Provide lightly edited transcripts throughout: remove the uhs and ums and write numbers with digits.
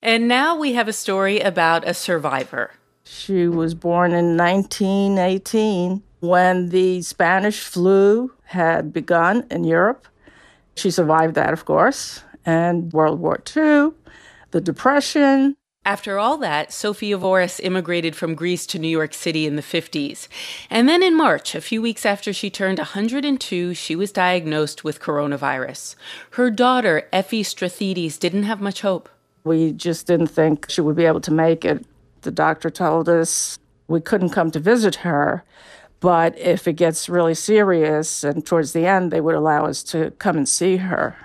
And now we have a story about a survivor. She was born in 1918 when the Spanish flu had begun in Europe. She survived that, of course, and World War II, the Depression. After all that, Sofia Voris immigrated from Greece to New York City in the 50s. And then in March, a few weeks after she turned 102, she was diagnosed with coronavirus. Her daughter, Effie Strathidis, didn't have much hope. We just didn't think she would be able to make it. The doctor told us we couldn't come to visit her, but if it gets really serious and towards the end, they would allow us to come and see her.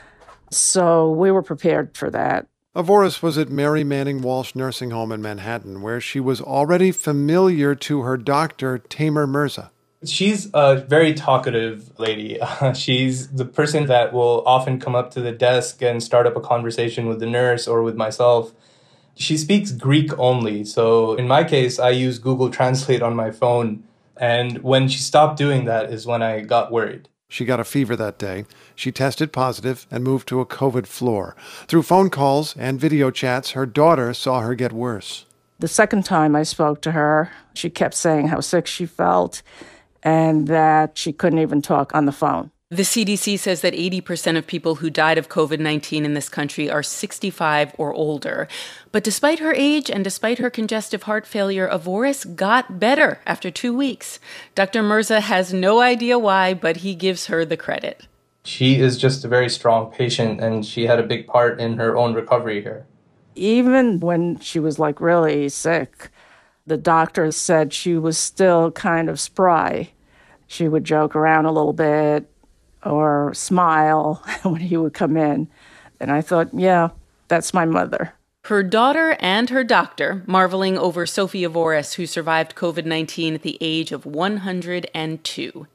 So we were prepared for that. Voris was at Mary Manning Walsh Nursing Home in Manhattan, where she was already familiar to her doctor, Tamer Mirza. She's a very talkative lady. She's the person that will often come up to the desk and start up a conversation with the nurse or with myself. She speaks Greek only, so in my case, I use Google Translate on my phone. And when she stopped doing that is when I got worried. She got a fever that day. She tested positive and moved to a COVID floor. Through phone calls and video chats, her daughter saw her get worse. The second time I spoke to her, she kept saying how sick she felt and that she couldn't even talk on the phone. The CDC says that 80% of people who died of COVID-19 in this country are 65 or older. But despite her age and despite her congestive heart failure, Voris got better after 2 weeks. Dr. Mirza has no idea why, but he gives her the credit. She is just a very strong patient, and she had a big part in her own recovery here. Even when she was really sick, the doctor said she was still kind of spry. She would joke around a little bit or smile when he would come in. And I thought, yeah, that's my mother. Her daughter and her doctor marveling over Sofia Voris, who survived COVID-19 at the age of 102.